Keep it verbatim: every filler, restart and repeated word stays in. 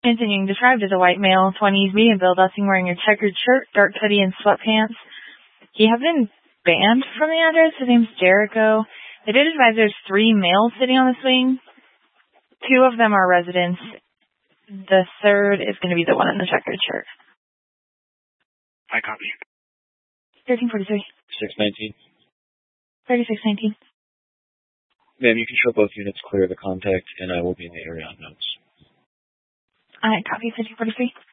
Continuing described as a white male, twenties, medium build, last seen wearing a checkered shirt, dark hoodie, and sweatpants. He has been banned from the address. His name's Jericho. They did advise there's three males sitting on the swing. Two of them are residents. The third is going to be the one in the checkered shirt. I copy. thirteen forty-three. six nineteen. thirty-six nineteen. Ma'am, you can show both units clear of the contact, and I will be in the area on notes. I copy thirteen forty-three.